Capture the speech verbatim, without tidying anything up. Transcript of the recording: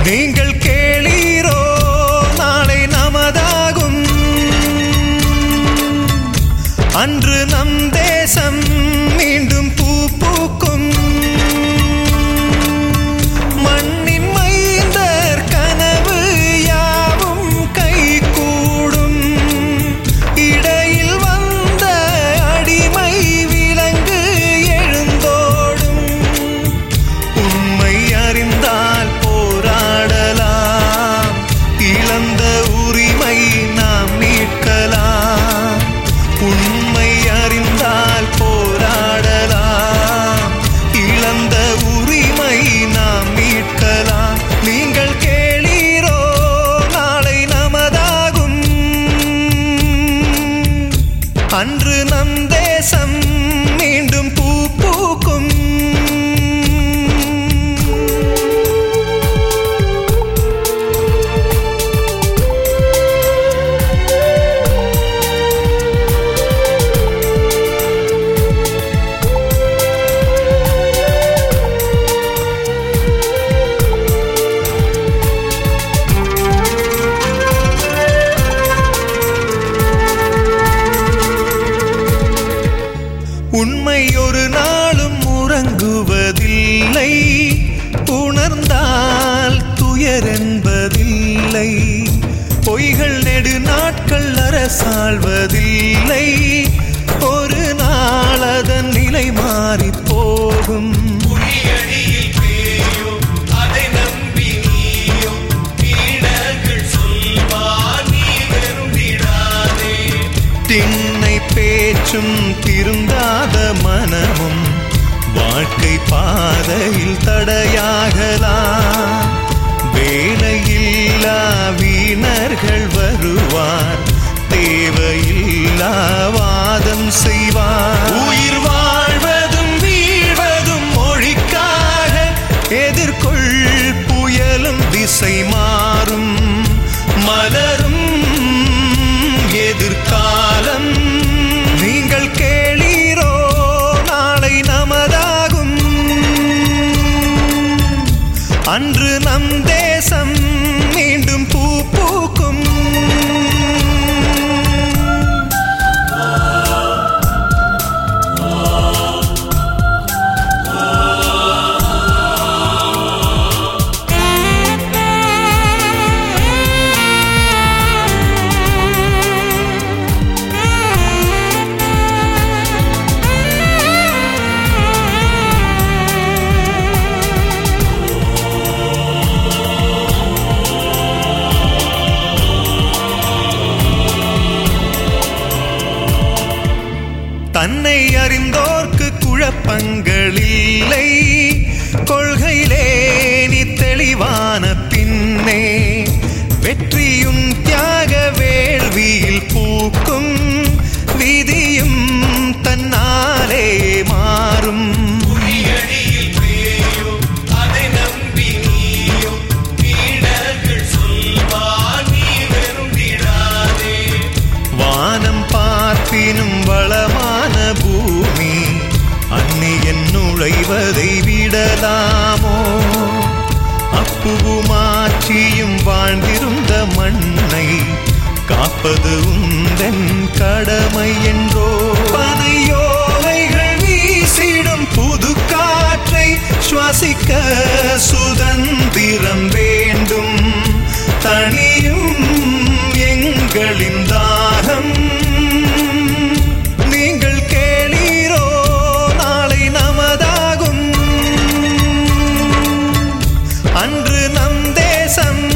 நீங்கள் கேளீரோ நாளை நமதாகும். அன்று நம் தேசம் மீண்டும் பூ பூக்கும். மண்ணின் மைந்தர் கனவு யாவும் கைகூடும். இடையில் வந்த அடிமை விலங்கு எழுந்தோடும். உண்மை அறிந்தால் போராடலாம். இழந்த உரிமை நாம் மீட்கலாம். உண்மை அறிந்தால் போராடலாம். இழந்த உரிமை நாம் மீட்கலாம். நீங்கள் கேளீரோ நாளை நமதாகும். அன்று நம் தேசம் மீண்டும் பூ பூக்கும். உண்மை ஒரு நாளும் உறங்குவதில்லை. உணர்ந்தால் துயர் என்பதில்லை. பொய்கள் நெடு நாட்கள் அரசாள்வதில்லை. ஒரு நாள் அதன் நிலை மாறி போகும். திண்ணை பேச்சும் திருந்தாத மனமும் வாழ்க்கை பாதையில் தடையாகலாம். வேலையில்லா வீணர்கள் வருவார். தேவையில்லா வாதம் செய்வார். உயிர் வாழ்வதும் வீழ்வதும் மொழிக்காக. எதிர்கொள் புயலும் திசை மாறும். மலரும் எதிர்காலம். நீங்கள் கேளீரோ நாளை நமதாகும். அன்று நம் தேசம் மீண்டும் பூ பூக்கும். தன்னை அறிந்தோர்க்கு குழப்பங்களில்லை. கொள்கையிலே நீ தெளிவான பின்னே வெற்றியும் தியாக வேள்வியில் பூக்கும். விதியும் தன்னாலே மாறும். வானம் பார்ப்பினும் வளமான பூமி அந்நியன் நுழைவதை விடலாமோ? அப்புவுமாற்றியும் வாழ்ந்திருந்த மண்ணை காப்பது உந்தன் கடமை என்றோ. பனையோலைகள் வீசிடும் புது காற்றை சுவாசிக்க சுதந்திரம் வேண்டும். தனியும் எங்களின் தாகம். நீங்கள் கேளீரோ நாளை நமதாகும். அன்று நம் தேசம்